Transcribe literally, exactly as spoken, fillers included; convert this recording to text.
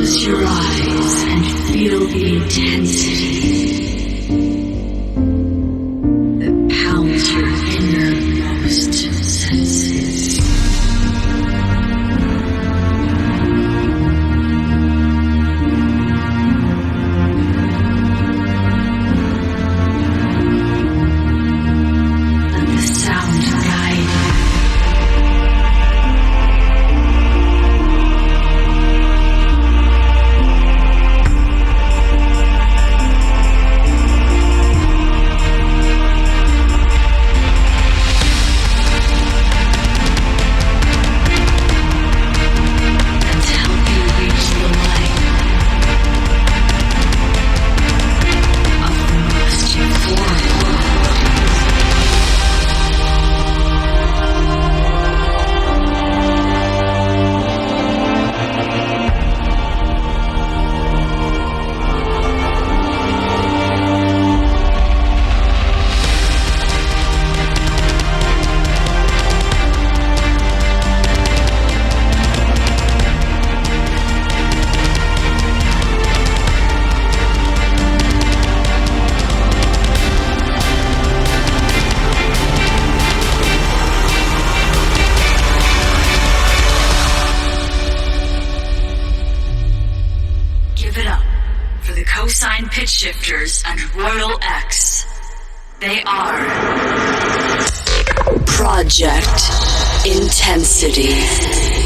Close your eyes and feel the intensity that pounds your innermost senses. Let the sound guide you. Give it up for the Cosine Pitch Shifters and Royal X. They are Project Intensity.